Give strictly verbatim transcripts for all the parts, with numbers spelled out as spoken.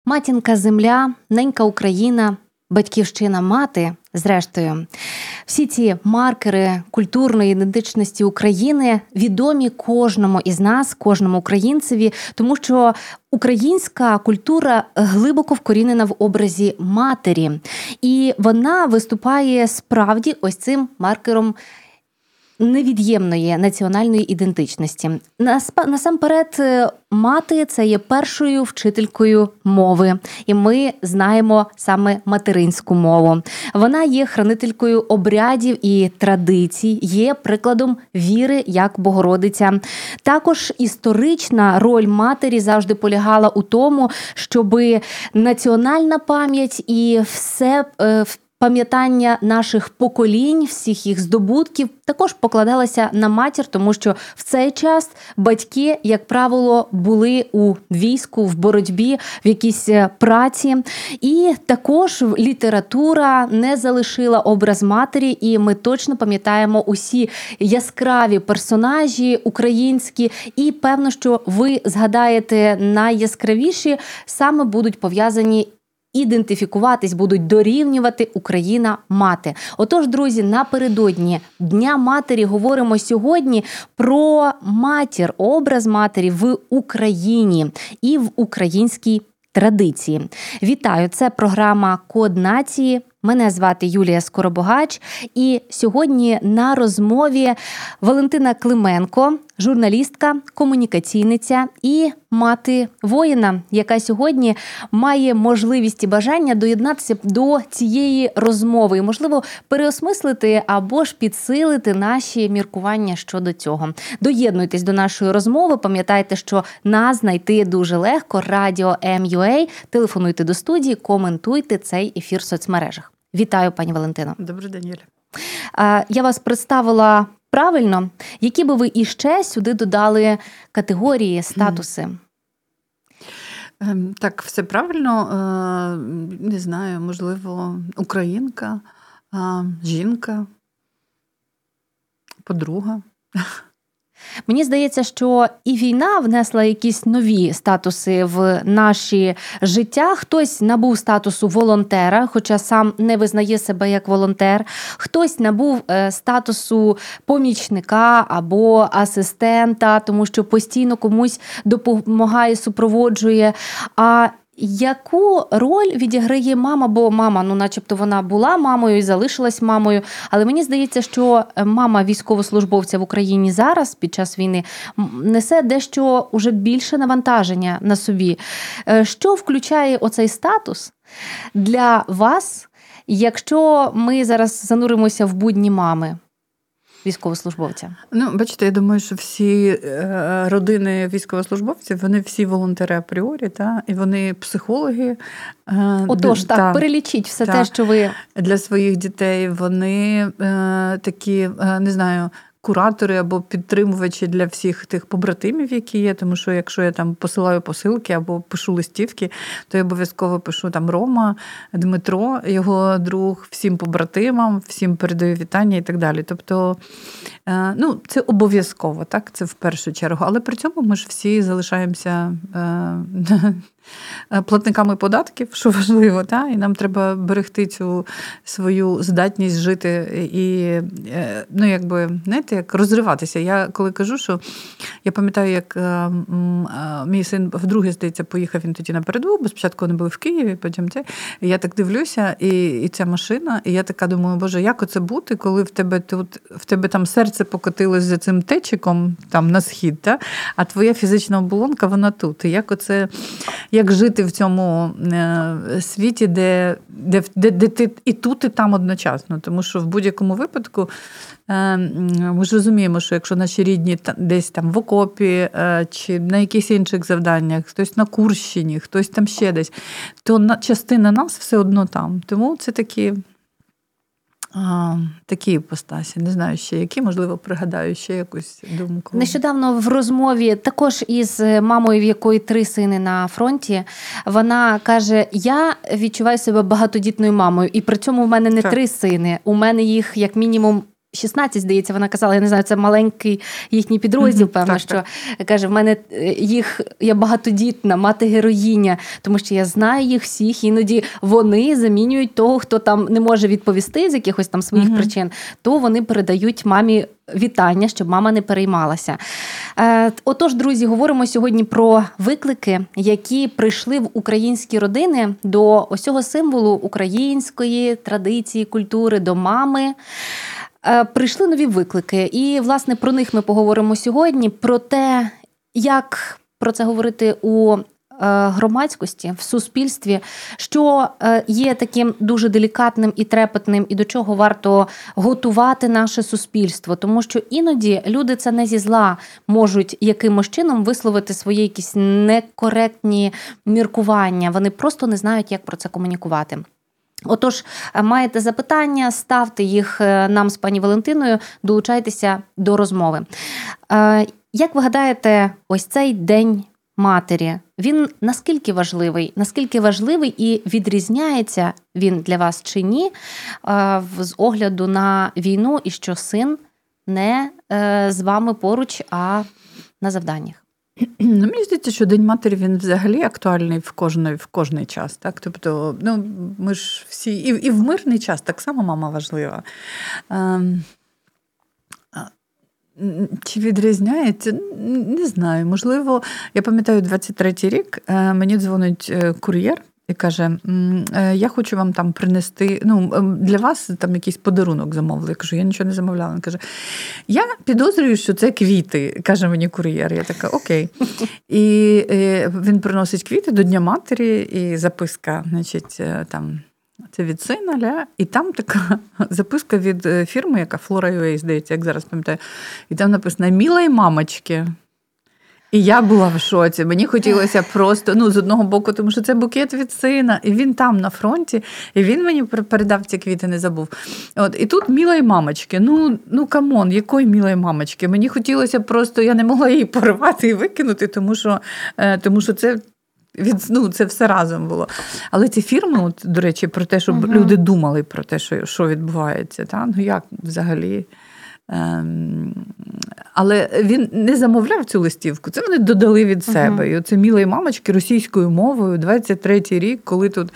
Матінка земля, ненька Україна, батьківщина мати, зрештою. Всі ці маркери культурної ідентичності України відомі кожному із нас, кожному українцеві, тому що українська культура глибоко вкорінена в образі матері. І вона виступає справді ось цим маркером невід'ємної національної ідентичності. Насамперед, мати – це є першою вчителькою мови, і ми знаємо саме материнську мову. Вона є хранителькою обрядів і традицій, є прикладом віри як Богородиця. Також історична роль матері завжди полягала у тому, щоби національна пам'ять і все в пам'ятання наших поколінь, всіх їх здобутків також покладалося на матір, тому що в цей час батьки, як правило, були у війську, в боротьбі, в якійсь праці. І також література не залишила образ матері, і ми точно пам'ятаємо усі яскраві персонажі українські, і певно, що ви згадаєте найяскравіші, саме будуть пов'язані ідентифікуватись, будуть дорівнювати Україна-мати. Отож, друзі, напередодні Дня матері говоримо сьогодні про матір, образ матері в Україні і в українській традиції. Вітаю, це програма «Код нації». Мене звати Юлія Скоробогач, і сьогодні на розмові Валентина Клименко, журналістка, комунікаційниця і мати воїна, яка сьогодні має можливість і бажання доєднатися до цієї розмови і, можливо, переосмислити або ж підсилити наші міркування щодо цього. Доєднуйтесь до нашої розмови, пам'ятайте, що нас знайти дуже легко, Радіо Ем.Ю.А, телефонуйте до студії, коментуйте цей ефір в соцмережах. Вітаю, пані Валентино. Добрий день, Юля. Я вас представила правильно. Які би ви іще сюди додали категорії, статуси? Так, все правильно. Не знаю, можливо, українка, жінка, подруга. Мені здається, що і війна внесла якісь нові статуси в наші життя. Хтось набув статусу волонтера, хоча сам не визнає себе як волонтер. Хтось набув статусу помічника або асистента, тому що постійно комусь допомагає, супроводжує. А яку роль відіграє мама? Бо мама, ну начебто вона була мамою і залишилась мамою, але мені здається, що мама військовослужбовця в Україні зараз, під час війни, несе дещо уже більше навантаження на собі. Що включає оцей статус для вас, якщо ми зараз зануримося в будні мами військовослужбовця? Ну, бачите, я думаю, що всі родини військовослужбовців, вони всі волонтери апріорі, та? І вони психологи. Отож, так, та, перелічіть все та, те, що ви... Для своїх дітей вони е, такі, е, не знаю, куратори або підтримувачі для всіх тих побратимів, які є, тому що якщо я там посилаю посилки або пишу листівки, то я обов'язково пишу там Рома, Дмитро, його друг, всім побратимам, всім передаю вітання і так далі. Тобто, ну, це обов'язково, так, це в першу чергу, але при цьому ми ж всі залишаємося платниками податків, що важливо, та? І нам треба берегти цю свою здатність жити і, ну, якби, знаєте, як розриватися. Я коли кажу, що я пам'ятаю, як мій син вдруге, здається, поїхав він тоді на передову, бо спочатку вони були в Києві, потім це, і я так дивлюся, і, і ця машина, і я така думаю, боже, як оце бути, коли в тебе тут, в тебе там серце покотилось за цим течиком, там на схід, та? А твоя фізична оболонка, вона тут. І як оце, як жити в цьому світі, де, де, де, де ти і тут, і там одночасно. Тому що в будь-якому випадку ми ж розуміємо, що якщо наші рідні десь там в окопі чи на якихось інших завданнях, хтось на Курщині, хтось там ще десь, то частина нас все одно там. Тому це такі... А, такі іпостасі. Не знаю ще які, можливо, пригадаю ще якусь думку. Нещодавно в розмові також із мамою, в якої три сини на фронті, вона каже, я відчуваю себе багатодітною мамою, і при цьому в мене не так. три сини, у мене їх як мінімум шістнадцять, здається, вона казала, я не знаю, це маленький їхній підрозділ, mm-hmm, певно, так, що так. каже, в мене їх, я багатодітна, мати-героїня, тому що я знаю їх всіх, іноді вони замінюють того, хто там не може відповісти з якихось там своїх mm-hmm. причин, то вони передають мамі вітання, щоб мама не переймалася. Отож, друзі, говоримо сьогодні про виклики, які прийшли в українські родини до ось цього символу української традиції, культури, до мами. Прийшли нові виклики, і, власне, про них ми поговоримо сьогодні, про те, як про це говорити у громадськості, в суспільстві, що є таким дуже делікатним і трепетним, і до чого варто готувати наше суспільство. Тому що іноді люди це не зі зла можуть якимось чином висловити свої якісь некоректні міркування. Вони просто не знають, як про це комунікувати. Отож, маєте запитання, ставте їх нам з пані Валентиною, долучайтеся до розмови. Як ви гадаєте, ось цей День матері, він наскільки важливий? Наскільки важливий і відрізняється він для вас чи ні з огляду на війну і що син не з вами поруч, а на завданнях? Ну, мені здається, що День матері, він взагалі актуальний в кожний, в кожний час. Так? Тобто, ну, ми ж всі, і, і в мирний час так само мама важлива. Ем, чи відрізняється? Не знаю. Можливо, я пам'ятаю, двадцять третій рік мені дзвонить кур'єр і каже, я хочу вам там принести, ну, для вас там якийсь подарунок замовили. Я кажу, я нічого не замовляла. Він каже, я підозрюю, що це квіти, каже мені кур'єр. Я така, окей. І він приносить квіти до Дня матері, і записка, значить, там, це від сина, ля, і там така записка від фірми, яка Flora ю ей, здається, як зараз пам'ятаю, і там написано «Мілої мамочки». І я була в шоці. Мені хотілося просто, ну, з одного боку, тому що це букет від сина, і він там на фронті, і він мені передав ці квіти, не забув. От, і тут «Мілої мамочки». Ну, ну, камон, якої «Мілої мамочки»? Мені хотілося просто, я не могла її порвати і викинути, тому що, тому що це від, ну, це все разом було. Але ці фірми, от, до речі, про те, щоб угу. люди думали про те, що, що відбувається. Та? Ну, як взагалі? Ем, але він не замовляв цю листівку, це вони додали від себе. Uh-huh. І оце «Мілої мамочки» російською мовою, двадцять третій рік, коли тут...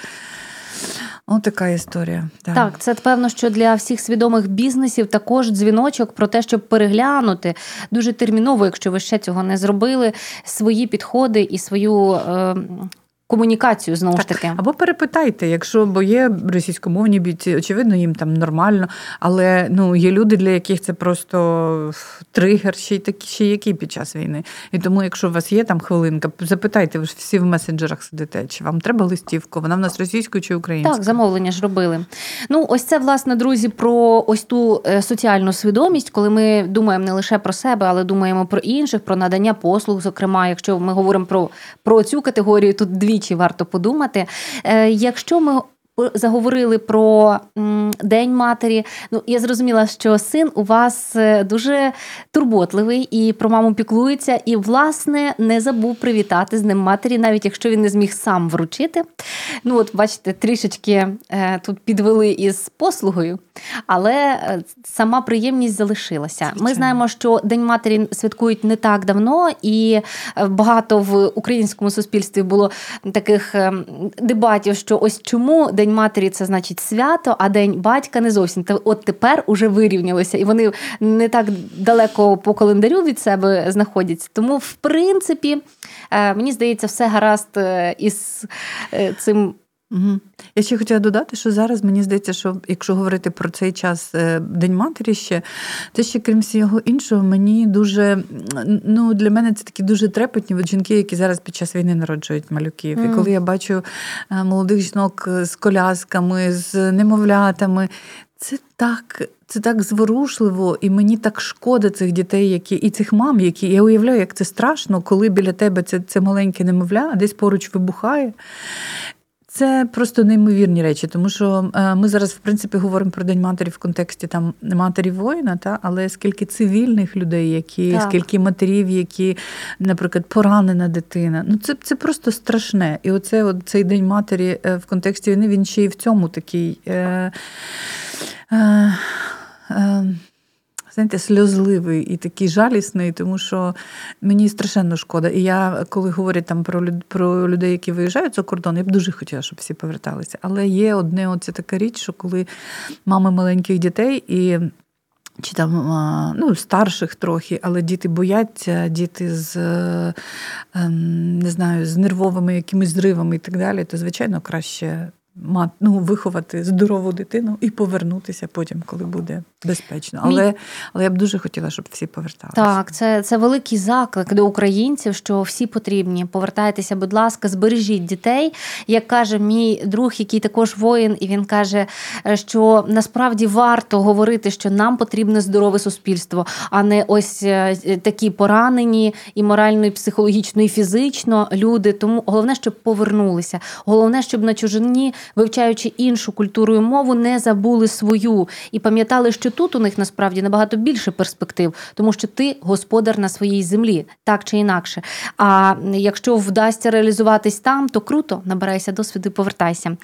Ось така історія. Так. так, це певно, що для всіх свідомих бізнесів також дзвіночок про те, щоб переглянути дуже терміново, якщо ви ще цього не зробили, свої підходи і свою... Е- комунікацію, знову ж таки. Або перепитайте, якщо, бо є російськомовні бійці, очевидно, їм там нормально, але, ну, є люди, для яких це просто тригер, ще й такі, ще які під час війни. І тому, якщо у вас є там хвилинка, запитайте, ви ж всі в месенджерах сидите, чи вам треба листівку, вона в нас російською чи українською? Так, замовлення ж робили. Ну, ось це, власне, друзі, про ось ту соціальну свідомість, коли ми думаємо не лише про себе, але думаємо про інших, про надання послуг, зокрема, якщо ми говоримо про, про цю категорію, тут дві чи варто подумати. Якщо ми заговорили про День матері, ну, я зрозуміла, що син у вас дуже турботливий і про маму піклується, і, власне, не забув привітати з Днем матері, навіть якщо він не зміг сам вручити. Ну, от, бачите, трішечки тут підвели із послугою, але сама приємність залишилася. Звичайно. Ми знаємо, що День матері святкують не так давно, і багато в українському суспільстві було таких дебатів, що ось чому День матері – це, значить, свято, а День батька не зовсім. От тепер уже вирівнялися, і вони не так далеко по календарю від себе знаходяться. Тому, в принципі, мені здається, все гаразд із цим. Угу. Я ще хотіла додати, що зараз мені здається, що якщо говорити про цей час День матері ще, це ще, крім всього іншого, мені дуже, ну, для мене це такі дуже трепетні от жінки, які зараз під час війни народжують малюків. Mm. І коли я бачу молодих жінок з колясками, з немовлятами, це так, це так зворушливо, і мені так шкода цих дітей, які, і цих мам, які, я уявляю, як це страшно, коли біля тебе це, це маленьке немовля, а десь поруч вибухає. Це просто неймовірні речі, тому що ми зараз, в принципі, говоримо про День матері в контексті там матері воїна, та, але скільки цивільних людей, які, так. скільки матерів, які, наприклад, поранена дитина. Ну, це, це просто страшне. І оце, от, цей День матері в контексті війни, він ще й в цьому такий... Е, е, е, знаєте, сльозливий і такий жалісний, тому що мені страшенно шкода. І я, коли говорять там про, про людей, які виїжджають за кордон, я б дуже хотіла, щоб всі поверталися. Але є одне, оце така річ, що коли мами маленьких дітей і чи там, ну, старших трохи, але діти бояться, діти з, не знаю, з нервовими якимись зривами і так далі, то, звичайно, краще ну, виховати здорову дитину і повернутися потім, коли буде безпечно. Але, Мій... але я б дуже хотіла, щоб всі поверталися. Так, це, це великий заклик до українців, що всі потрібні. Повертайтеся, будь ласка, збережіть дітей. Як каже мій друг, який також воїн, і він каже, що насправді варто говорити, що нам потрібне здорове суспільство, а не ось такі поранені і морально, і психологічно, і фізично люди. Тому головне, щоб повернулися. Головне, щоб на чужині, вивчаючи іншу культуру і мову, не забули свою і пам'ятали, що тут у них насправді набагато більше перспектив, тому що ти господар на своїй землі, так чи інакше. А якщо вдасться реалізуватись там, то круто, набирайся досвіду і повертайся.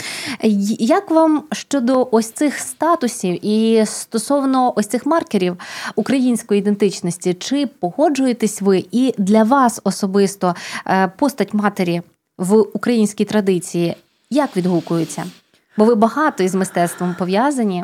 Як вам щодо ось цих статусів і стосовно ось цих маркерів української ідентичності, чи погоджуєтесь ви і для вас особисто постать матері в українській традиції як відгукується? Бо ви багато із мистецтвом пов'язані.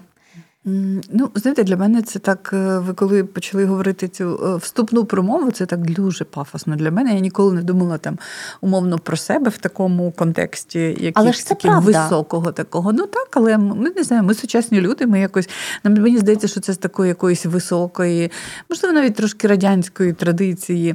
Ну, знаєте, для мене це так, ви коли почали говорити цю вступну промову, це так дуже пафосно для мене. Я ніколи не думала там умовно про себе в такому контексті, якихось такого високого такого. Ну так, але ми не знаємо, ми сучасні люди, ми якось, мені здається, що це з такої якоїсь високої, можливо, навіть трошки радянської традиції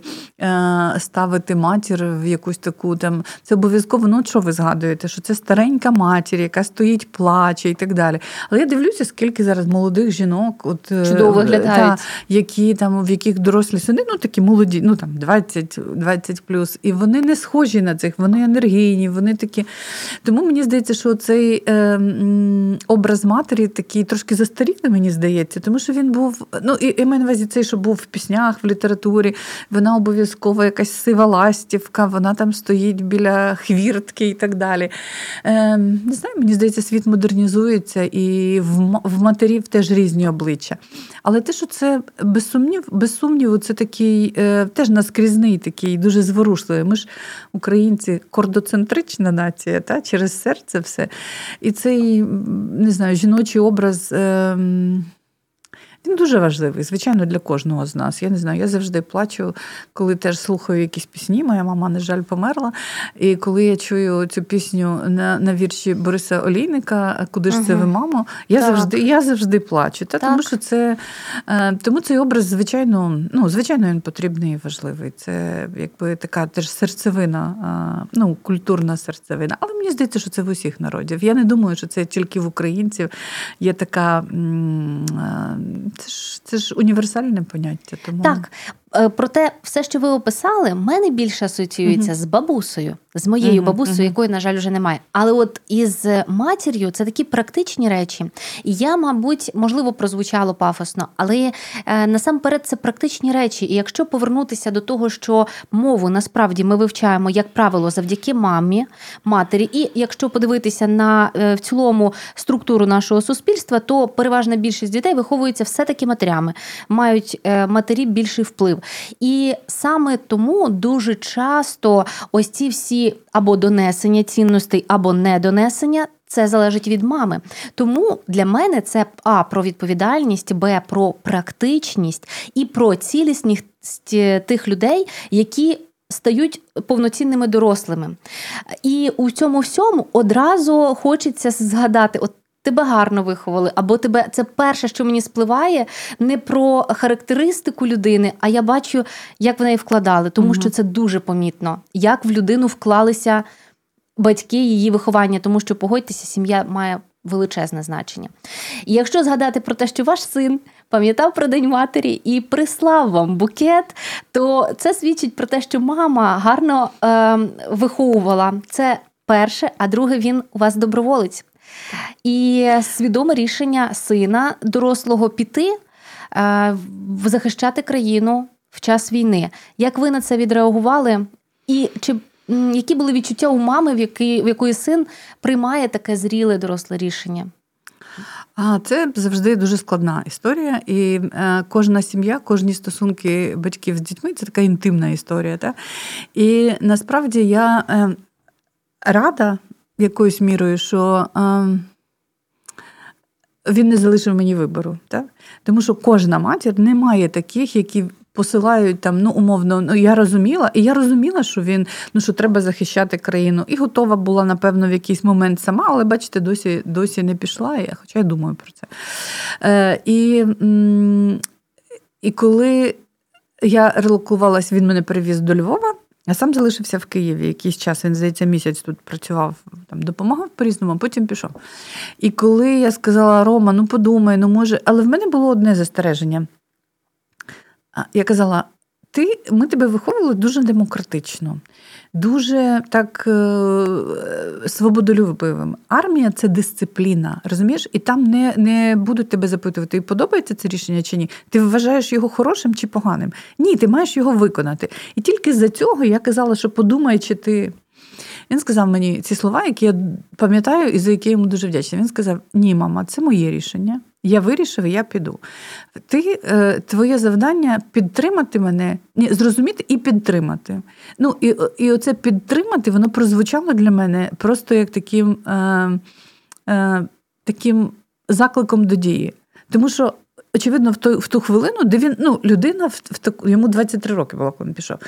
ставити матір в якусь таку там, це обов'язково, ну, що ви згадуєте, що це старенька матір, яка стоїть, плаче і так далі. Але я дивлюся, скільки зараз молодих жінок, от, чудово виглядають, та, які там, в яких дорослі сини, ну такі молоді, ну там двадцять, двадцять плюс, і вони не схожі на цих, вони енергійні, вони такі. Тому мені здається, що цей е, м, образ матері такий трошки застарілий, мені здається, тому що він був, ну і, і маю на увазі цей, що був в піснях, в літературі, вона обов'язково якась сива ластівка, вона там стоїть біля хвіртки і так далі. Е, не знаю, мені здається, світ модернізується і в, в матері теж різні обличчя. Але те, що це без сумнів, без сумніву, це такий е, теж наскрізний такий, дуже зворушливий. Ми ж, українці, кордоцентрична нація, та, через серце все. І цей, не знаю, жіночий образ, е, він дуже важливий, звичайно, для кожного з нас. Я не знаю, я завжди плачу, коли теж слухаю якісь пісні. Моя мама, на жаль, померла. І коли я чую цю пісню на, на вірші Бориса Олійника «Куди ж угу. це ви, мамо?», я завжди, я завжди плачу. Та, тому що це, тому цей образ, звичайно, ну, звичайно, він потрібний і важливий. Це якби така теж серцевина, ну, культурна серцевина. Але мені здається, що це в усіх народів. Я не думаю, що це тільки в українців є така... Це ж, це ж універсальне поняття. Тому... Так, проте все, що ви описали, мене більше асоціюється uh-huh. з бабусею, з моєю uh-huh. бабусею, uh-huh. якої, на жаль, вже немає. Але от із матір'ю це такі практичні речі. І я, мабуть, можливо, прозвучало пафосно, але е, насамперед це практичні речі. І якщо повернутися до того, що мову насправді ми вивчаємо, як правило, завдяки мамі, матері, і якщо подивитися на е, в цілому структуру нашого суспільства, то переважна більшість дітей виховуються все-таки матерями, мають е, матері більший вплив. І саме тому дуже часто ось ці всі або донесення цінностей, або недонесення, це залежить від мами. Тому для мене це а, про відповідальність, б, про практичність і про цілісність тих людей, які стають повноцінними дорослими. І у цьому всьому одразу хочеться згадати, от тебе гарно виховали, або тебе, це перше, що мені спливає, не про характеристику людини, а я бачу, як в неї вкладали, тому угу. що це дуже помітно, як в людину вклалися батьки, її виховання, тому що, погодьтеся, сім'я має величезне значення. І якщо згадати про те, що ваш син пам'ятав про День матері і прислав вам букет, то це свідчить про те, що мама гарно е, виховувала. Це перше, а друге, він у вас доброволець. І свідоме рішення сина дорослого піти, е, захищати країну в час війни. Як ви на це відреагували? І чи які були відчуття у мами, в, якій, в якої син приймає таке зріле доросле рішення? А це завжди дуже складна історія. І е, кожна сім'я, кожні стосунки батьків з дітьми – це така інтимна історія. Так? І насправді я е, рада якоюсь мірою, що е, він не залишив мені вибору. Так? Тому що кожна матір не має таких, які посилають там, ну, умовно, ну, я розуміла, і я розуміла, що він, ну, що треба захищати країну, і готова була, напевно, в якийсь момент сама, але, бачите, досі, досі не пішла, я, хоча я думаю про це. Е, і, і коли я релокувалась, він мене перевіз до Львова, а сам залишився в Києві. Якийсь час, він, здається, місяць тут працював, там, допомагав по-різному, а потім пішов. І коли я сказала: Рома, ну подумай, ну може, але в мене було одне застереження. Я казала: ти, ми тебе виховували дуже демократично, дуже так е, свободолюбивим. Армія – це дисципліна, розумієш? І там не, не будуть тебе запитувати, подобається це рішення чи ні. Ти вважаєш його хорошим чи поганим? Ні, ти маєш його виконати. І тільки з-за цього я казала, що подумай, чи ти... Він сказав мені ці слова, які я пам'ятаю і за які я йому дуже вдячна. Він сказав: ні, мама, це моє рішення. Я вирішив, і я піду. Ти, твоє завдання – підтримати мене, ні, зрозуміти і підтримати. Ну, і, і оце підтримати, воно прозвучало для мене просто як таким, е, е, таким закликом до дії. Тому що, очевидно, в ту, в ту хвилину, де він, ну, людина, в, в, йому двадцять три роки було, коли він пішов,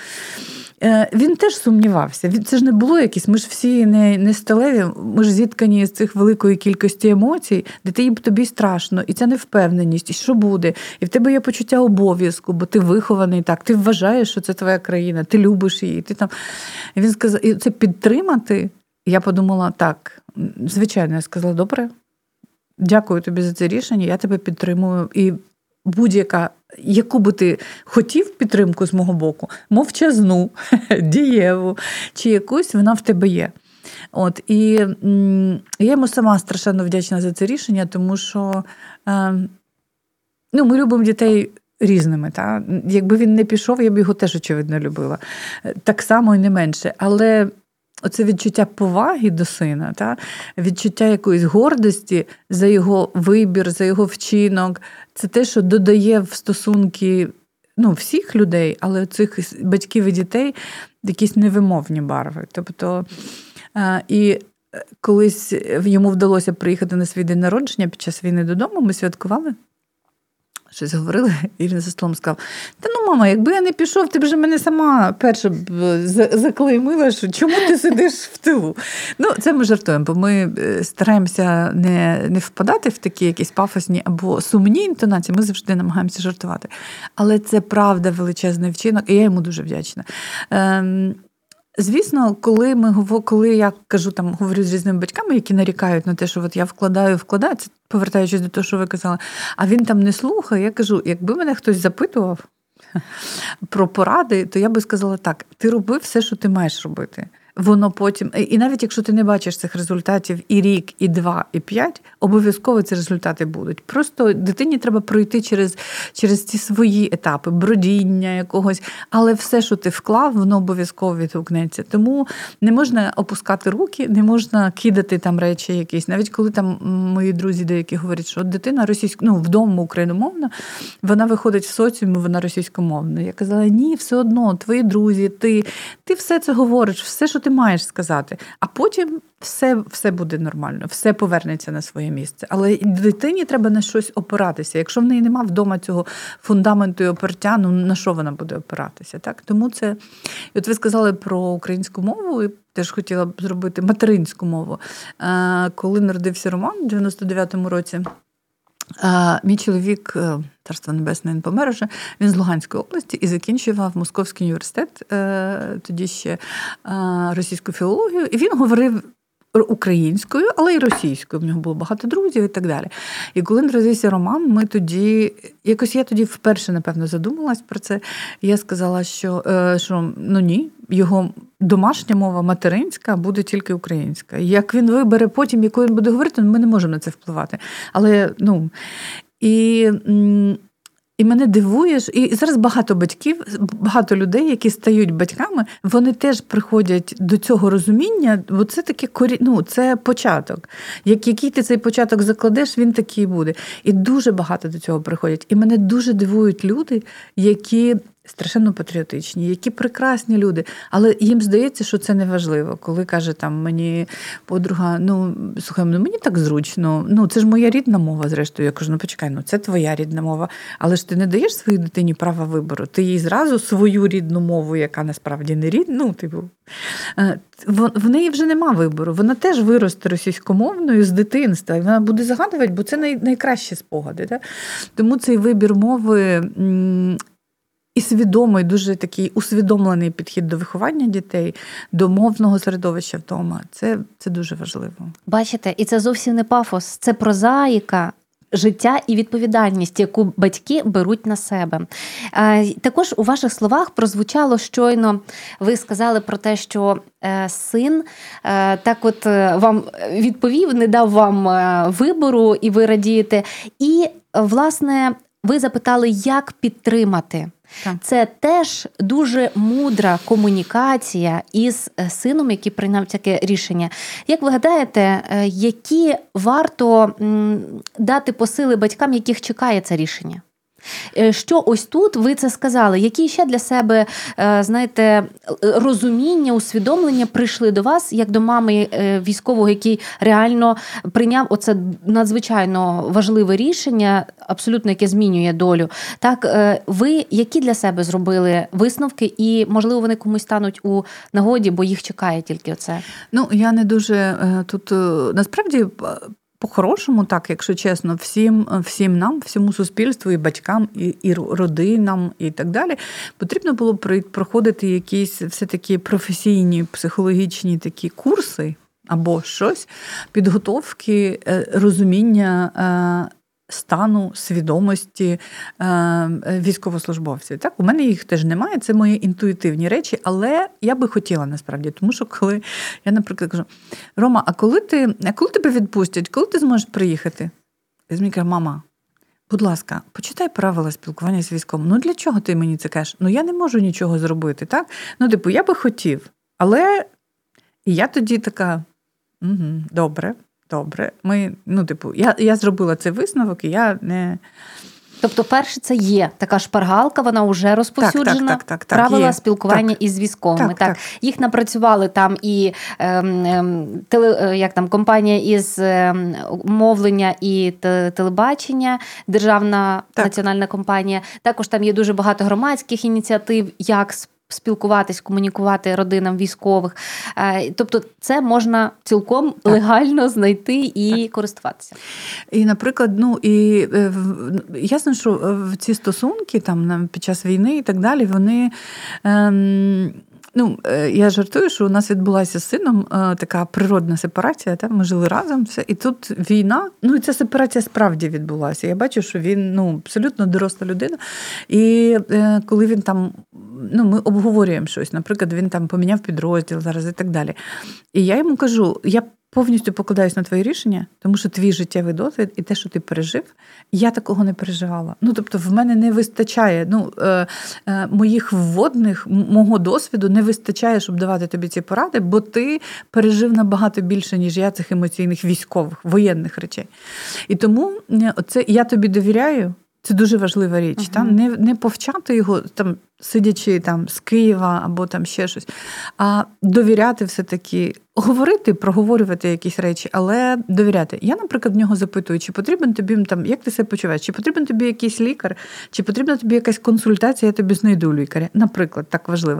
він теж сумнівався. Це ж не було якісь, ми ж всі не, не сталеві, ми ж зіткані з цих великої кількості емоцій, де ти, тобі страшно, і ця невпевненість, і що буде, і в тебе є почуття обов'язку, бо ти вихований так, ти вважаєш, що це твоя країна, ти любиш її. Ти там... І він сказав, і це підтримати, я подумала: так, звичайно, я сказала: добре, дякую тобі за це рішення, я тебе підтримую, і будь-яка, яку би ти хотів підтримку з мого боку, мовчазну, дієву, чи якусь, вона в тебе є. От, і м, я йому сама страшенно вдячна за це рішення, тому що е, ну, ми любимо дітей різними. Та? Якби він не пішов, я б його теж, очевидно, любила. Так само і не менше. Але оце відчуття поваги до сина, та? Відчуття якоїсь гордості за його вибір, за його вчинок, це те, що додає в стосунки, ну, всіх людей, але цих батьків і дітей якісь невимовні барви. Тобто, і колись йому вдалося приїхати на свій день народження під час війни додому, ми святкували, щось говорили, і він за столом сказав: та ну, мама, якби я не пішов, ти б вже мене сама перша б заклеймила, що чому ти сидиш в тилу? Ну, це ми жартуємо, бо ми стараємося не, не впадати в такі якісь пафосні або сумні інтонації, ми завжди намагаємося жартувати. Але це правда величезний вчинок, і я йому дуже вдячна. Ем, Звісно, коли ми коли я кажу, там, говорю з різними батьками, які нарікають на те, що от я вкладаю, вкладаю, це повертаючись до того, що ви казали, а він там не слухає, я кажу: якби мене хтось запитував про поради, то я би сказала так: ти роби все, що ти маєш робити. Воно потім, і навіть якщо ти не бачиш цих результатів і рік, і два, і п'ять, обов'язково ці результати будуть. Просто дитині треба пройти через, через ці свої етапи, бродіння якогось, але все, що ти вклав, воно обов'язково відгукнеться. Тому не можна опускати руки, не можна кидати там речі якісь. Навіть коли там мої друзі деякі говорять, що дитина російсько, ну, вдома україномовна, вона виходить в соціум, вона російськомовна. Я казала: ні, все одно, твої друзі, ти, ти все це говориш, все, що ти маєш сказати, а потім все, все буде нормально, все повернеться на своє місце. Але дитині треба на щось опиратися. Якщо в неї немає вдома цього фундаменту і опертя, ну на що вона буде опиратися? Так? Тому це... І от ви сказали про українську мову, і теж хотіла б зробити материнську мову. Коли народився Роман у дев'яносто дев'ятому році, мій чоловік, царство небесне, він помер уже, він з Луганської області і закінчував Московський університет, тоді ще російську філологію, і він говорив українською, але й російською. В нього було багато друзів і так далі. І коли народився Роман, ми тоді, якось я тоді вперше, напевно, задумалась про це. Я сказала, що, що ну ні, його домашня мова материнська буде тільки українська. Як він вибере потім, яку він буде говорити, ми не можемо на це впливати. Але, ну, і І мене дивуєш, і зараз багато батьків, багато людей, які стають батьками, вони теж приходять до цього розуміння, бо це таке корі... ну, це початок. Як який ти цей початок закладеш, він такий буде. І дуже багато до цього приходять. І мене дуже дивують люди, які страшенно патріотичні, які прекрасні люди, але їм здається, що це неважливо. Коли каже там мені подруга, ну, слухай, ну мені так зручно, ну це ж моя рідна мова, зрештою. Я кажу, ну почекай, ну це твоя рідна мова, але ж ти не даєш своїй дитині права вибору, ти їй зразу свою рідну мову, яка насправді не рідна, ну, типу, в неї вже нема вибору, вона теж виросте російськомовною з дитинства, і вона буде згадувати, бо це най, найкращі спогади. Так? Тому цей вибір мови і свідомий, дуже такий усвідомлений підхід до виховання дітей, до мовного середовища вдома. Це, це дуже важливо. Бачите, і це зовсім не пафос, це прозаїка, життя і відповідальність, яку батьки беруть на себе. Також у ваших словах прозвучало щойно, ви сказали про те, що син так от вам відповів, не дав вам вибору, і ви радієте. І, власне, ви запитали, як підтримати. Так. Це теж дуже мудра комунікація із сином, який прийняв таке рішення. Як ви гадаєте, які варто дати посили батькам, яких чекає це рішення? Що ось тут ви це сказали? Які ще для себе, знаєте, розуміння, усвідомлення прийшли до вас, як до мами військового, який реально прийняв оце надзвичайно важливе рішення, абсолютно яке змінює долю? Так, ви які для себе зробили висновки і, можливо, вони комусь стануть у нагоді, бо їх чекає тільки оце? Ну, я не дуже тут, насправді, по-хорошому, так, якщо чесно, всім, всім нам, всьому суспільству, і батькам, і, і родинам, і так далі, потрібно було проходити якісь все-таки професійні, психологічні такі курси або щось, підготовки, розуміння стану, свідомості військовослужбовців. Так, у мене їх теж немає, це мої інтуїтивні речі, але я би хотіла насправді, тому що коли я, наприклад, кажу, Рома, а коли ти, а коли тебе відпустять, коли ти зможеш приїхати? І мені каже, мама, будь ласка, почитай правила спілкування з військовим. Ну для чого ти мені це кажеш? Ну я не можу нічого зробити, так? Ну, типу, я би хотів, але і я тоді така, угу, добре. Добре, ми, ну, типу, я, я зробила цей висновок, і я не... Тобто, перше, це є така шпаргалка, вона вже розповсюджена, так, так, так, так, правила є. Спілкування так. із військовими. Так, так. Так. Їх напрацювали там і ем, ем, теле, як там, компанія із ем, мовлення і телебачення, державна так. національна компанія. Також там є дуже багато громадських ініціатив, як спілкуватись, комунікувати родинам військових. Тобто це можна цілком так. легально знайти і так. користуватися. І, наприклад, ну, і ясно, що в ці стосунки там під час війни і так далі, вони... Ем... Ну, я жартую, що у нас відбулася з сином така природна сепарація, так? Ми жили разом, все, і тут війна, ну і ця сепарація справді відбулася. Я бачу, що він, ну, абсолютно доросла людина, і коли він там, ну, ми обговорюємо щось, наприклад, він там поміняв підрозділ зараз і так далі. І я йому кажу, я повністю покладаюсь на твої рішення, тому що твій життєвий досвід і те, що ти пережив, я такого не переживала. Ну, тобто, в мене не вистачає, ну, е, е, моїх вводних, мого досвіду не вистачає, щоб давати тобі ці поради, бо ти пережив набагато більше, ніж я, цих емоційних військових, воєнних речей. І тому це я тобі довіряю, це дуже важлива річ. Uh-huh. Та? Не, не повчати його, там, сидячи там, з Києва або там ще щось, а довіряти все-таки, говорити, проговорювати якісь речі, але довіряти. Я, наприклад, в нього запитую, чи потрібен тобі, там, як ти себе почуваєш, чи потрібен тобі якийсь лікар, чи потрібна тобі якась консультація, я тобі знайду лікаря. Наприклад, так важливо.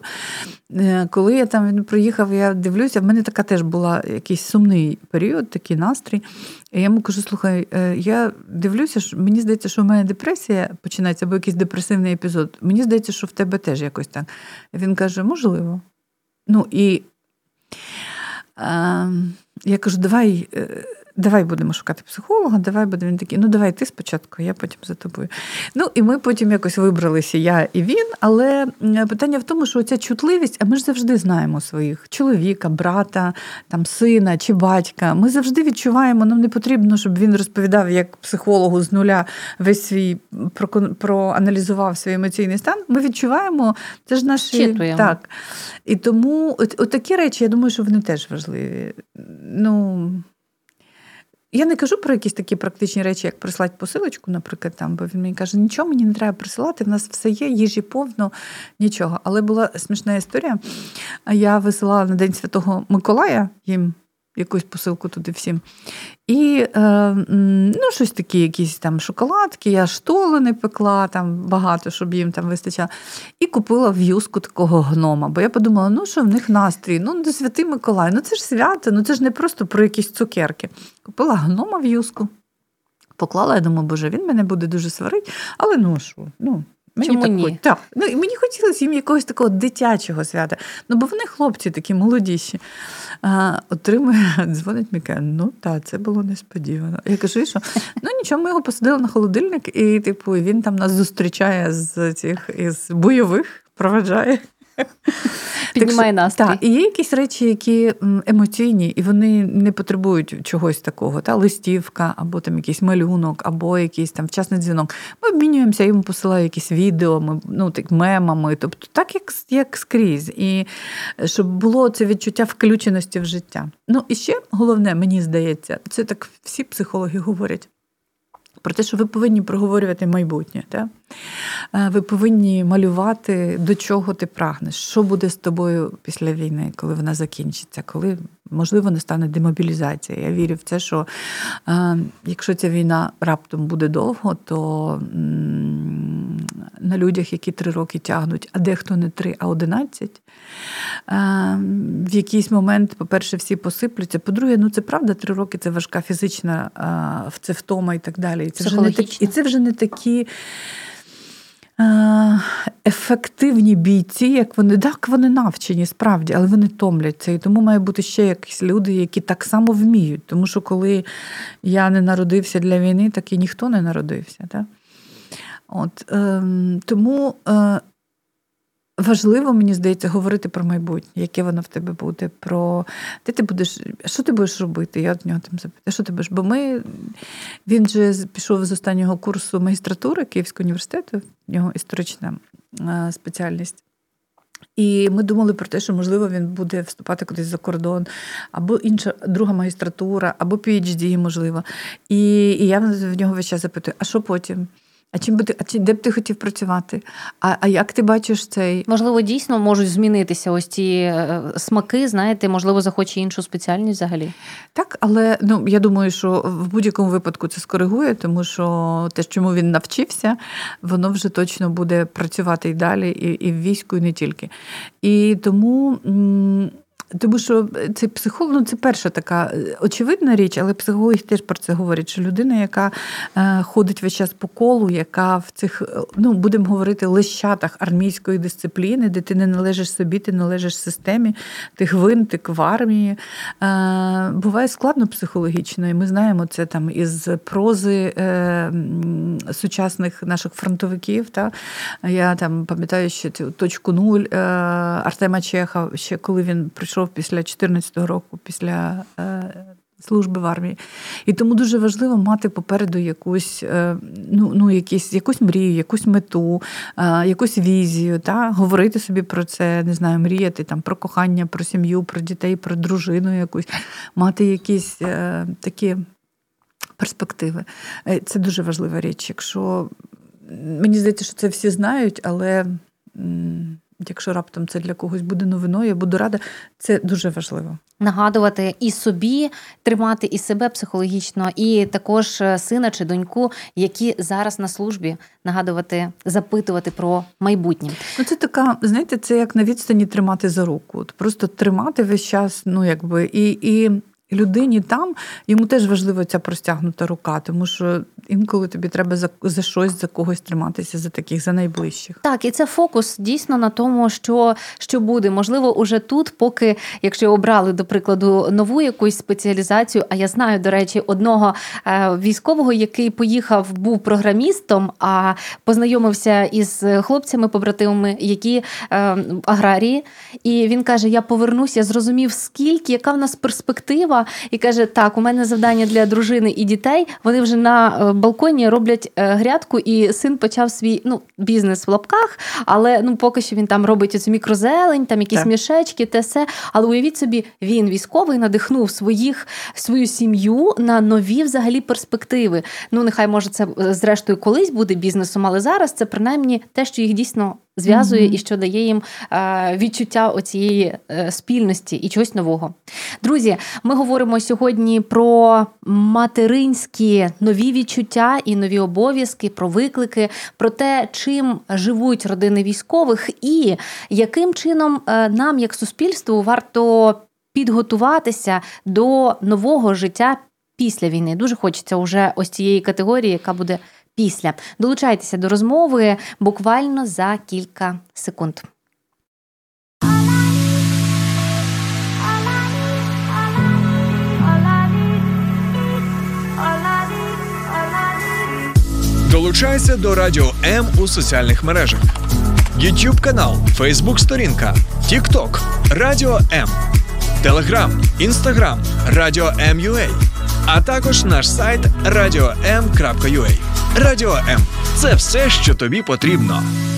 Коли я там він приїхав, я дивлюся, в мене така теж була якийсь сумний період, такий настрій. І я йому кажу, слухай, я дивлюся, що мені здається, що в мене депресія починається, або якийсь депресивний епізод. Мені здається, що в тебе теж якось так. Він каже, можливо. Ну, і е, я кажу, давай, давай будемо шукати психолога, давай будемо. Він такий, ну давай ти спочатку, я потім за тобою. Ну і ми потім якось вибралися, я і він, але питання в тому, що ця чутливість, а ми ж завжди знаємо своїх чоловіка, брата, там, сина чи батька. Ми завжди відчуваємо, нам не потрібно, щоб він розповідав як психологу з нуля весь свій, проаналізував свій емоційний стан. Ми відчуваємо, це ж наші... Читуємо. Так. І тому от, от такі речі, я думаю, що вони теж важливі. Ну... Я не кажу про якісь такі практичні речі, як прислати посилочку, наприклад, там, бо він мені каже, нічого мені не треба присилати, в нас все є, їжі повно, нічого. Але була смішна історія. Я висилала на День Святого Миколая їм якусь посилку туди всім. І, е, ну, щось такі, якісь там шоколадки, я штоли не пекла, там багато, щоб їм там вистачало. І купила в'юзку такого гнома. Бо я подумала, ну, що в них настрій? Ну, до Святий Миколай, ну, це ж свято, ну, це ж не просто про якісь цукерки. Купила гнома в'юзку, поклала, я думаю, боже, він мене буде дуже сварити, але ну, що, ну, мені Чому так, ні? Так. Ну, і мені хотілося їм якогось такого дитячого свята. Ну, бо вони хлопці такі молодіші. А, отримує, дзвонить мені, каже, ну, так, це було несподівано. Я кажу, і що? Ну, нічого, ми його посадили на холодильник, і, типу, він там нас зустрічає з цих, із бойових, проведжає. Піднімає настрій. Так, і є якісь речі, які емоційні, і вони не потребують чогось такого. Та? Листівка, або там якийсь малюнок, або якийсь там вчасний дзвінок. Ми обмінюємося, йому посилаю якісь відео, ми, ну, так, мемами, тобто так, як, як скрізь. І щоб було це відчуття включеності в життя. Ну, і ще головне, мені здається, це так всі психологи говорять, про те, що ви повинні проговорювати майбутнє. Так? Ви повинні малювати, до чого ти прагнеш, що буде з тобою після війни, коли вона закінчиться, коли, можливо, не стане демобілізація. Я вірю в це, що е, якщо ця війна раптом буде довго, то м, на людях, які три роки тягнуть, а дехто не три, а одинадцять, е, в якийсь момент, по-перше, всі посиплються, по-друге, ну це правда, три роки – це важка фізична, е, це втома і так далі. І це вже не такі, і це вже не такі ефективні бійці, як вони, так, вони навчені, справді, але вони томляться. І тому має бути ще якісь люди, які так само вміють. Тому що коли я не народився для війни, так і ніхто не народився. Так? От, е, тому е, важливо, мені здається, говорити про майбутнє, яке воно в тебе буде, про де ти будеш, що ти будеш робити? Я от нього там запитаю, що ти будеш? Бо ми, він же пішов з останнього курсу магістратури Київського університету, в нього історична спеціальність. І ми думали про те, що, можливо, він буде вступати кудись за кордон, або інша, друга магістратура, або пі ейч ді, можливо. І, і я в нього весь час запитую, а що потім? А чим би ти, а чи, де б ти хотів працювати? А, а як ти бачиш цей? Можливо, дійсно можуть змінитися ось ці смаки, знаєте, можливо, захоче іншу спеціальність взагалі? Так, але ну, я думаю, що в будь-якому випадку це скоригує, тому що те, чому він навчився, воно вже точно буде працювати і далі, і, і в війську, і не тільки. І тому... М- Тому що цей психолог, ну це перша така очевидна річ, але психологи теж про це говорять, що людина, яка е, ходить весь час по колу, яка в цих, ну, будемо говорити, лещатах армійської дисципліни, де ти не належиш собі, ти належиш системі, ти гвинтик в армії, е, буває складно психологічно, і ми знаємо це там із прози е, сучасних наших фронтовиків. Та? Я там пам'ятаю ще цю точку нуль е, Артема Чеха, ще коли він прийшов після чотирнадцятого року, після е, служби в армії. І тому дуже важливо мати попереду якусь, е, ну, ну, якісь, якусь мрію, якусь мету, е, якусь візію, та? Говорити собі про це, не знаю, мріяти там, про кохання, про сім'ю, про дітей, про дружину якусь, мати якісь е, такі перспективи. Це дуже важлива річ. Якщо, мені здається, що це всі знають, але... М- Якщо раптом це для когось буде новиною, я буду рада. Це дуже важливо. Нагадувати і собі, тримати і себе психологічно, і також сина чи доньку, які зараз на службі, нагадувати, запитувати про майбутнє. Ну, це така, знаєте, це як на відстані тримати за руку. От просто тримати весь час, ну, якби, і, і людині там, йому теж важлива ця простягнута рука, тому що інколи тобі треба за, за щось, за когось триматися, за таких, за найближчих. Так, і це фокус дійсно на тому, що, що буде. Можливо, уже тут, поки, якщо обрали, до прикладу, нову якусь спеціалізацію, а я знаю, до речі, одного е, військового, який поїхав, був програмістом, а познайомився із хлопцями-побратимами, які е, аграрії, і він каже, я повернусь, я зрозумів, скільки, яка в нас перспектива, і каже, так, у мене завдання для дружини і дітей, вони вже на балконі роблять грядку, і син почав свій, ну, бізнес в лапках, але, ну, поки що він там робить оцю мікрозелень, там якісь так. мішечки, те все, але уявіть собі, він військовий надихнув своїх, свою сім'ю на нові взагалі перспективи. Ну, нехай, може, це зрештою колись буде бізнесом, але зараз це принаймні те, що їх дійсно зв'язує mm-hmm. і що дає їм е, відчуття оцієї е, спільності і чогось нового. Друзі, ми говоримо сьогодні про материнські нові відчуття і нові обов'язки, про виклики, про те, чим живуть родини військових і яким чином е, нам, як суспільству, варто підготуватися до нового життя після війни. Дуже хочеться уже ось цієї категорії, яка буде після. Долучайтеся до розмови буквально за кілька секунд. Долучайся до Радіо М у соціальних мережах. YouTube канал, Facebook сторінка, TikTok, Радіо М, Telegram, Instagram, Радіо М.ua, а також наш сайт радіо ем крапка ю а. Радіо М – це все, що тобі потрібно.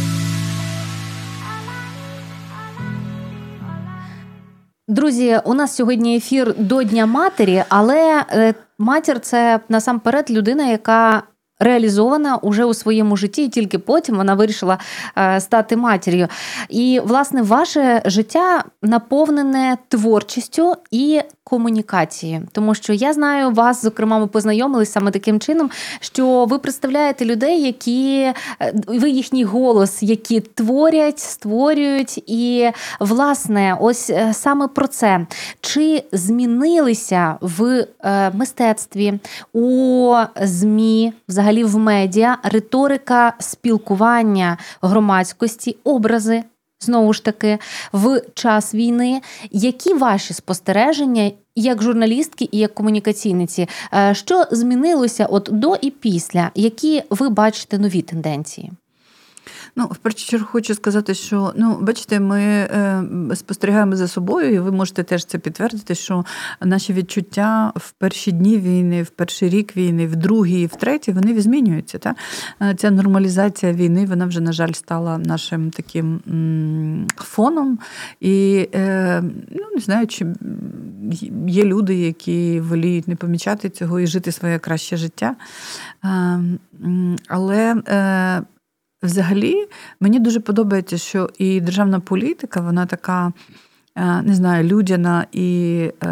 Друзі, у нас сьогодні ефір до Дня матері, але матір – це насамперед людина, яка реалізована уже у своєму житті, і тільки потім вона вирішила е, стати матір'ю. І, власне, ваше життя наповнене творчістю і комунікацією. Тому що я знаю вас, зокрема, ми познайомились саме таким чином, що ви представляєте людей, які, ви їхній голос, які творять, створюють. І, власне, ось саме про це. Чи змінилися в мистецтві, у ЗМІ, взагалі в медіа, риторика спілкування громадськості, образи, знову ж таки, в час війни? Які ваші спостереження як журналістки і як комунікаційниці? Що змінилося от до і після? Які ви бачите нові тенденції? Ну, в першу чергу хочу сказати, що, ну, бачите, ми е, спостерігаємо за собою, і ви можете теж це підтвердити, що наші відчуття в перші дні війни, в перший рік війни, в другий, в третій, вони змінюються. Та? Ця нормалізація війни, вона вже, на жаль, стала нашим таким м, фоном. І, е, ну, не знаю, чи є люди, які воліють не помічати цього і жити своє краще життя. Е, але е, взагалі, мені дуже подобається, що і державна політика, вона така, не знаю, людяна і е,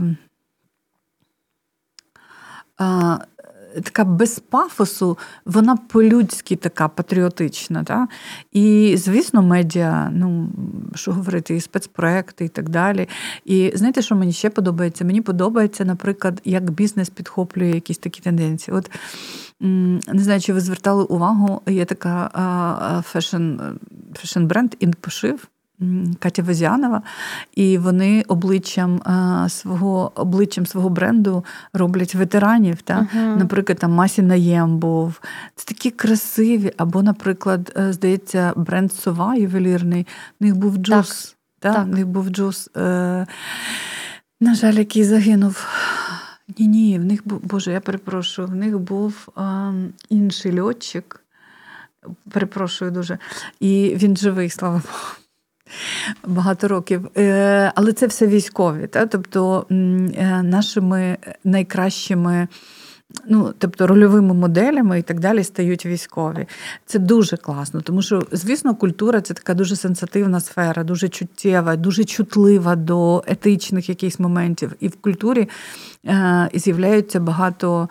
е, така без пафосу, вона по-людськи така патріотична. Та? І, звісно, медіа, ну, що говорити, і спецпроекти, і так далі. І знаєте, що мені ще подобається? Мені подобається, наприклад, як бізнес підхоплює якісь такі тенденції. От, не знаю, чи ви звертали увагу, є така фешн, фешн-бренд «Інпошив», Катя Вазіанова, і вони обличчям свого, обличчям свого бренду роблять ветеранів. Та? Uh-huh. Наприклад, там Масі Наєм був. Це такі красиві. Або, наприклад, здається, бренд «Сова» ювелірний, в них був джус. Так. Та? Так. В них був джус, е, на жаль, який загинув. Ні-ні, в них був, боже, я перепрошую, в них був а, інший льотчик, перепрошую дуже, і він живий, слава Богу, багато років. Е, але це все військові, та? Тобто е, нашими найкращими, ну, тобто рольовими моделями і так далі стають військові. Це дуже класно, тому що, звісно, культура – це така дуже сенситивна сфера, дуже чуттєва, дуже чутлива до етичних якихось моментів. І в культурі е, з'являються багато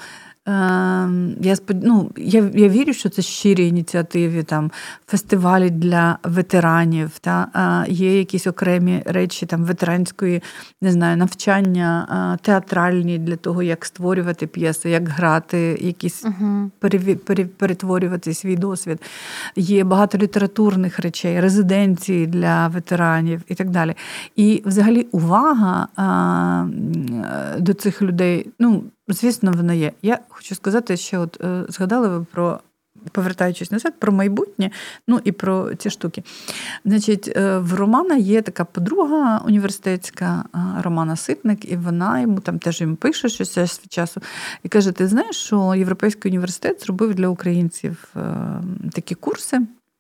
Я, ну, я, я вірю, що це щирі ініціативи, там, фестивалі для ветеранів, та, є якісь окремі речі там, ветеранської, не знаю, навчання, театральні для того, як створювати п'єси, як грати, якісь uh-huh. пере, пере, перетворювати свій досвід. Є багато літературних речей, резиденції для ветеранів і так далі. І взагалі увага а, до цих людей, ну, звісно, вона є. Я хочу сказати, що от е, згадали ви про, повертаючись назад, про майбутнє, ну і про ці штуки. Значить, е, в Романа є така подруга університетська, е, Романа Ситник, і вона йому там теж їм пише щось час від часу, і каже, ти знаєш, що Європейський університет зробив для українців е, такі курси,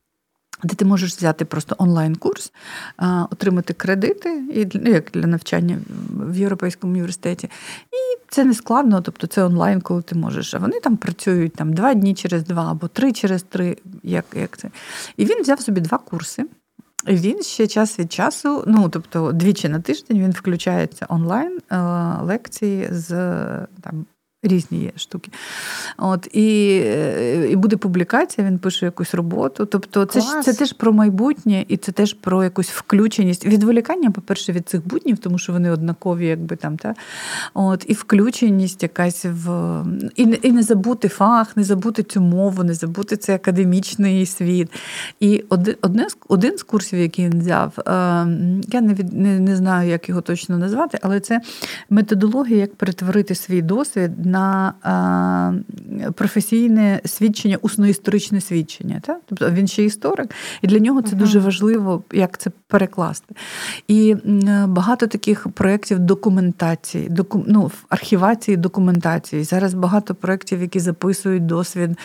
де ти можеш взяти просто онлайн-курс, отримати кредити, як для навчання в Європейському університеті. І це не складно, тобто це онлайн, коли ти можеш. А вони там працюють там, два дні через два або три через три, як, як це. І він взяв собі два курси. І він ще час від часу, ну, тобто двічі на тиждень він включається онлайн лекції з там, різні є штуки. От, і, і буде публікація, він пише якусь роботу. Тобто це, ж, це теж про майбутнє, і це теж про якусь включеність. Відволікання, по-перше, від цих буднів, тому що вони однакові, якби там, та? От, і включеність якась в... І, і не забути фах, не забути цю мову, не забути цей академічний світ. І один, одне, один з курсів, який він взяв, я не, від, не, не знаю, як його точно назвати, але це методологія, як перетворити свій досвід на а, професійне свідчення, усно-історичне свідчення. Так? Тобто він ще історик, і для нього це uh-huh. дуже важливо, як це перекласти. І багато таких проєктів документації, доку, ну, архівації документації. Зараз багато проєктів, які записують досвід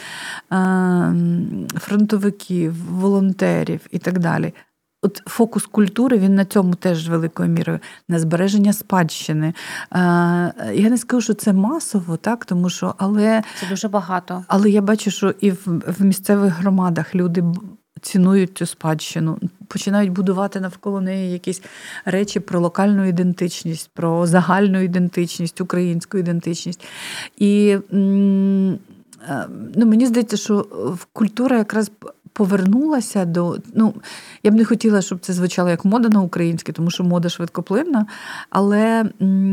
а, фронтовиків, волонтерів і так далі. От фокус культури, він на цьому теж великою мірою, на збереження спадщини. Я не скажу, що це масово, так, тому що, але... Це дуже багато. Але я бачу, що і в, в місцевих громадах люди цінують цю спадщину, починають будувати навколо неї якісь речі про локальну ідентичність, про загальну ідентичність, українську ідентичність. І ну, мені здається, що культура якраз повернулася до... Ну, я б не хотіла, щоб це звучало як мода на українське, тому що мода швидкоплинна, але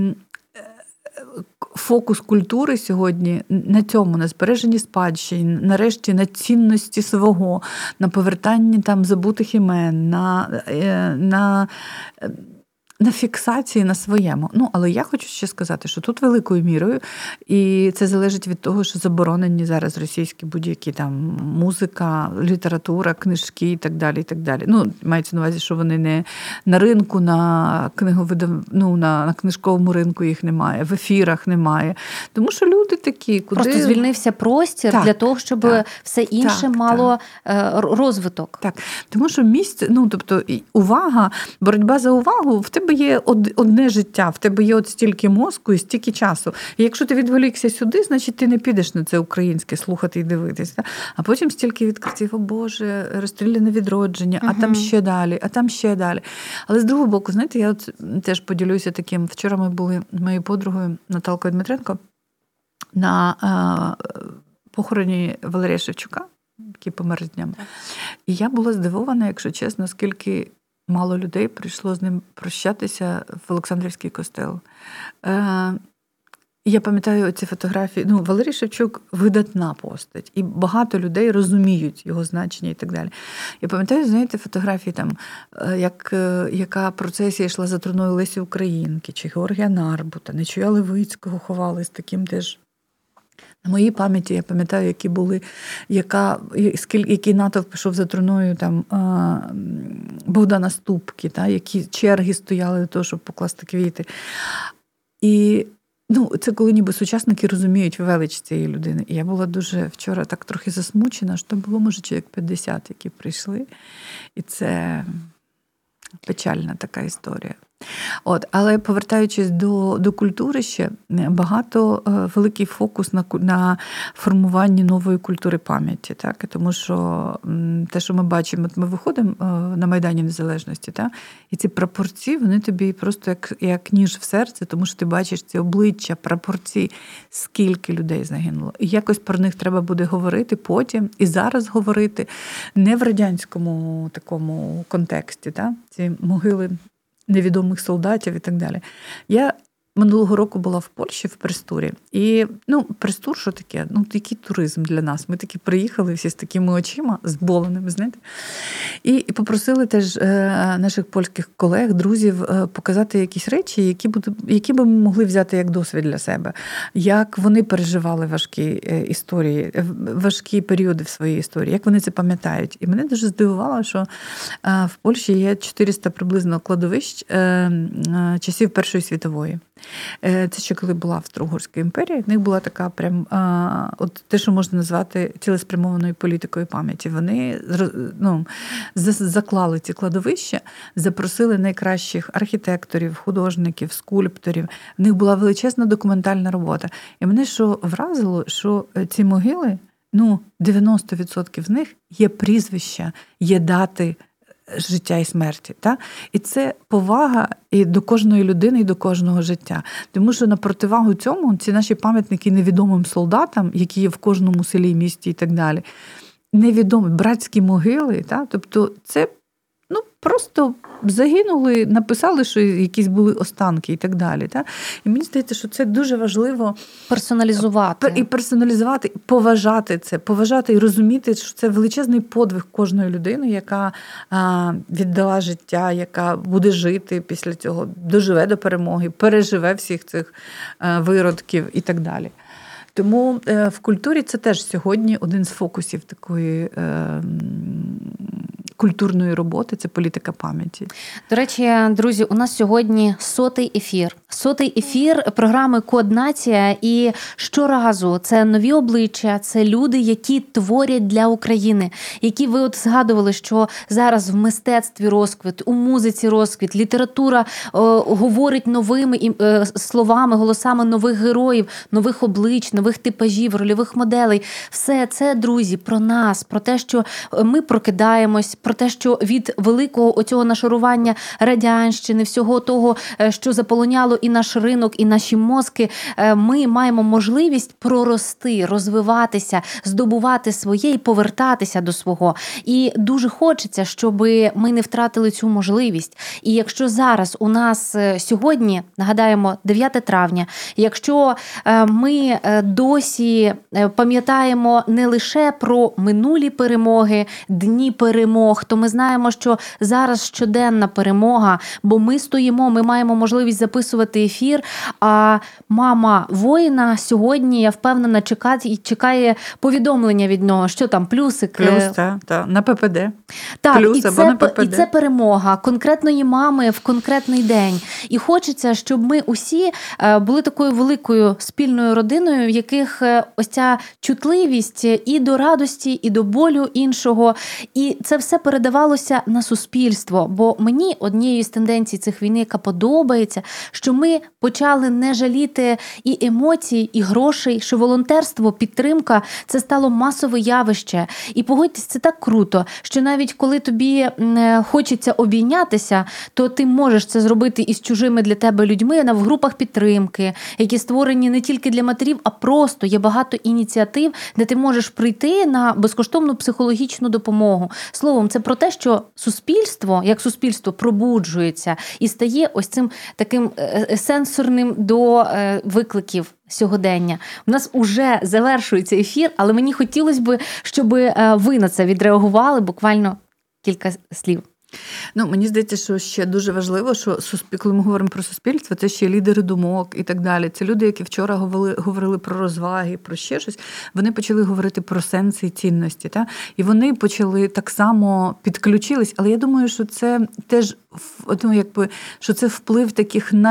фокус культури сьогодні на цьому, на збереженні спадщини, нарешті на цінності свого, на повертанні там забутих імен, на... на на фіксації на своєму. Ну, але я хочу ще сказати, що тут великою мірою, і це залежить від того, що заборонені зараз російські будь-які там музика, література, книжки і так далі, і так далі. Ну, мається на увазі, що вони не на ринку, на книговидав... ну, на, на книжковому ринку їх немає, в ефірах немає. Тому що люди такі, куди... Просто звільнився простір так, для того, щоб так, все інше так, мало так. розвиток. Так, тому що місце, ну, тобто увага, боротьба за увагу, в тебе є одне життя, в тебе є от стільки мозку і стільки часу. І якщо ти відволікся сюди, значить ти не підеш на це українське слухати і дивитися. А потім стільки відкриттів, о Боже, розстріляне відродження, угу. а там ще далі, а там ще далі. Але з другого боку, знаєте, я от теж поділюся таким. Вчора ми були з моєю подругою Наталкою Дмитренко на а, похороні Валерія Шевчука, який помер з днями. І я була здивована, якщо чесно, скільки мало людей прийшло з ним прощатися в Олександрівський костел. Е, я пам'ятаю ці фотографії. Ну, Валерій Шевчук – видатна постать. І багато людей розуміють його значення і так далі. Я пам'ятаю, знаєте, фотографії там, як, яка процесія йшла за труною Лесі Українки, чи Георгія Нарбута, Нечуя Левицького ховали з таким теж. На моїй пам'яті я пам'ятаю, які були, яка, який натовп пішов за труною там, Богдана Ступки, та, які черги стояли до того, щоб покласти квіти. І ну, це коли ніби сучасники розуміють велич цієї людини. І я була дуже вчора так трохи засмучена, що було, може, чоловік п'ятдесят, які прийшли. І це печальна така історія. От, але повертаючись до, до культури ще, багато е, великий фокус на, на формуванні нової культури пам'яті. Так? Тому що м, те, що ми бачимо, от ми виходимо е, на Майдані Незалежності, так? І ці прапорці, вони тобі просто як, як ніж в серце, тому що ти бачиш ці обличчя, прапорці, скільки людей загинуло. І якось про них треба буде говорити потім, і зараз говорити, не в радянському такому контексті, так? Ці могили невідомих солдатів і так далі. Я минулого року була в Польщі, в Престурі. І, ну, Престур, що таке? Ну, який туризм для нас. Ми такі приїхали всі з такими очима, зболеними, знаєте. І, і попросили теж е, наших польських колег, друзів е, показати якісь речі, які, буде, які би ми могли взяти як досвід для себе. Як вони переживали важкі е, історії, важкі періоди в своїй історії, як вони це пам'ятають. І мене дуже здивувало, що е, в Польщі є чотириста приблизно кладовищ е, е, часів Першої світової. Це ще коли була Австро-Угорська імперія, в них була така прям, а, от те, що можна назвати цілеспрямованою політикою пам'яті. Вони ну, заклали ці кладовища, запросили найкращих архітекторів, художників, скульпторів. В них була величезна документальна робота. І мене що вразило, що ці могили, ну, дев'яносто відсотків з них є прізвища, є дати життя і смерті. Та? І це повага і до кожної людини, і до кожного життя. Тому що на противагу цьому ці наші пам'ятники невідомим солдатам, які є в кожному селі, місті і так далі, невідомі братські могили. Та? Тобто це ну, просто загинули, написали, що якісь були останки і так далі. Та? І мені здається, що це дуже важливо персоналізувати. І персоналізувати, і поважати це, поважати і розуміти, що це величезний подвиг кожної людини, яка а, віддала життя, яка буде жити після цього, доживе до перемоги, переживе всіх цих а, виродків і так далі. Тому е, в культурі це теж сьогодні один з фокусів такої е, культурної роботи, це політика пам'яті. До речі, друзі, у нас сьогодні сотий ефір. Сотий ефір програми «Код Нація», і щоразу це нові обличчя, це люди, які творять для України, які ви от згадували, що зараз в мистецтві розквіт, у музиці розквіт, література о, говорить новими е, словами, голосами нових героїв, нових облич, нових типажів, рольових моделей. Все це, друзі, про нас, про те, що ми прокидаємось, про те, що від великого оцього нашарування радянщини, всього того, що заполоняло і наш ринок, і наші мозки, ми маємо можливість прорости, розвиватися, здобувати своє і повертатися до свого. І дуже хочеться, щоб ми не втратили цю можливість. І якщо зараз у нас сьогодні, нагадаємо, дев'яте травня, якщо ми досі пам'ятаємо не лише про минулі перемоги, дні перемог, то ми знаємо, що зараз щоденна перемога, бо ми стоїмо, ми маємо можливість записувати ефір, а мама воїна сьогодні, я впевнена, чекає, чекає повідомлення від нього, що там, плюсик. Плюс, так, та, на ППД. Так, Плюс, і, або це, на ППД. і це перемога конкретної мами в конкретний день. І хочеться, щоб ми усі були такою великою спільною родиною, в яких ось ця чутливість і до радості, і до болю іншого. І це все передавалося на суспільство. Бо мені однією з тенденцій цих війни, яка подобається, що ми почали не жаліти і емоцій, і грошей, що волонтерство, підтримка – це стало масове явище. І погодьтесь, це так круто, що навіть коли тобі хочеться обійнятися, то ти можеш це зробити із чужими для тебе людьми в групах підтримки, які створені не тільки для матерів, а просто є багато ініціатив, де ти можеш прийти на безкоштовну психологічну допомогу. Словом, це про те, що суспільство, як суспільство, пробуджується і стає ось цим таким сенсорним до викликів сьогодення. У нас уже завершується ефір, але мені хотілося б, щоб ви на це відреагували буквально кілька слів. Ну, мені здається, що ще дуже важливо, що коли ми говоримо про суспільство, це ще лідери думок і так далі. Це люди, які вчора говорили, говорили про розваги, про ще щось. Вони почали говорити про сенси і цінності. Та? І вони почали так само підключились. Але я думаю, що це теж ну, якби, що це вплив таких най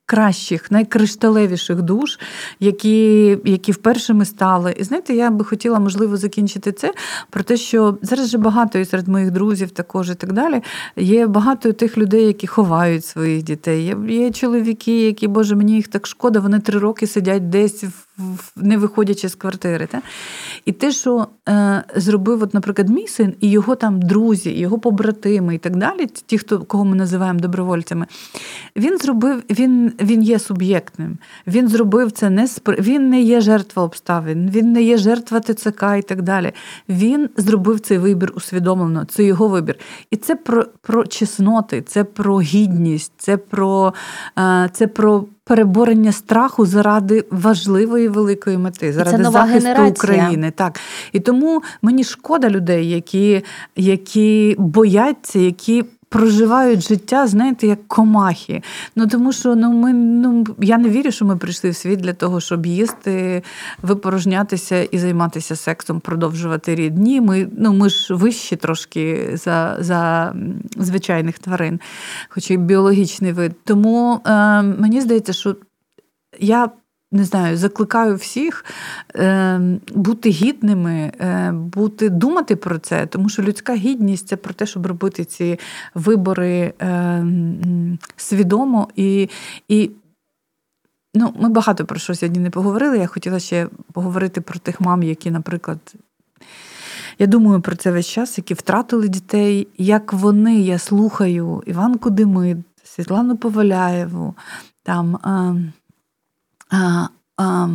найкращих, найкришталевіших душ, які, які вперше ми стали. І знаєте, я би хотіла, можливо, закінчити це про те, що зараз же багато і серед моїх друзів також і так далі, є багато тих людей, які ховають своїх дітей. Є, є чоловіки, які, боже, мені їх так шкода, вони три роки сидять десь, не виходячи з квартири. Та? І те, що е, зробив, от, наприклад, мій син, і його там друзі, і його побратими і так далі, ті, хто, кого ми називаємо добровольцями, він зробив, він, він є суб'єктним. Він зробив це не спри... він не є жертва обставин, він не є жертва ТЦК і так далі. Він зробив цей вибір усвідомлено, це його вибір. І це про, про чесноти, це про гідність, це про, е, це про переборення страху заради важливої великої мети, заради захисту генерація. України. Так. І тому мені шкода людей, які, які бояться, які проживають життя, знаєте, як комахи. Ну, тому що ну, ми, ну, я не вірю, що ми прийшли в світ для того, щоб їсти, випорожнятися і займатися сексом, продовжувати рід. Ні, ми, ну, ми ж вищі трошки за, за звичайних тварин, хоча й біологічний вид. Тому е, мені здається, що я не знаю, закликаю всіх е, бути гідними, е, бути, думати про це, тому що людська гідність – це про те, щоб робити ці вибори е, свідомо. І, і ну, ми багато про що сьогодні не поговорили. Я хотіла ще поговорити про тих мам, які, наприклад, я думаю про це весь час, які втратили дітей, як вони, я слухаю Іванку Демид, Світлану Поваляєву, там... Е, А, а,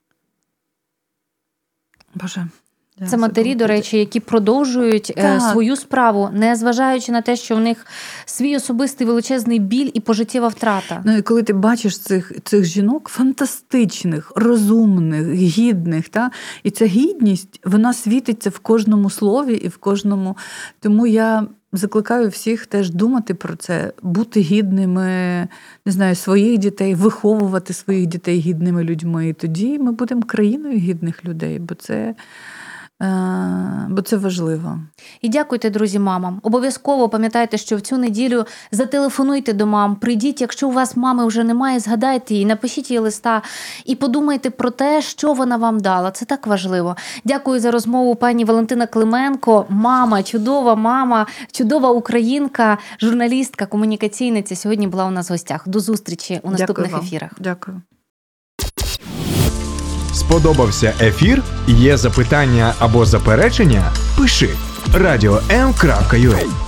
Боже. Це матері, до речі, які продовжують так. свою справу, не зважаючи на те, що в них свій особистий величезний біль і пожиттєва втрата. Ну і коли ти бачиш цих, цих жінок фантастичних, розумних, гідних, та? І ця гідність, вона світиться в кожному слові і в кожному. Тому я закликаю всіх теж думати про це, бути гідними, не знаю, своїх дітей, виховувати своїх дітей гідними людьми. І тоді ми будемо країною гідних людей, бо це... Бо це важливо. І дякуйте, друзі, мамам. Обов'язково пам'ятайте, що в цю неділю зателефонуйте до мам, прийдіть, якщо у вас мами вже немає, згадайте її, напишіть їй листа і подумайте про те, що вона вам дала. Це так важливо. Дякую за розмову пані Валентина Клименко, мама, чудова мама, чудова українка, журналістка, комунікаційниця. Сьогодні була у нас в гостях. До зустрічі у наступних Дякую ефірах. Дякую. Сподобався ефір? Є запитання або заперечення? Пиши радіо ем крапка ю а.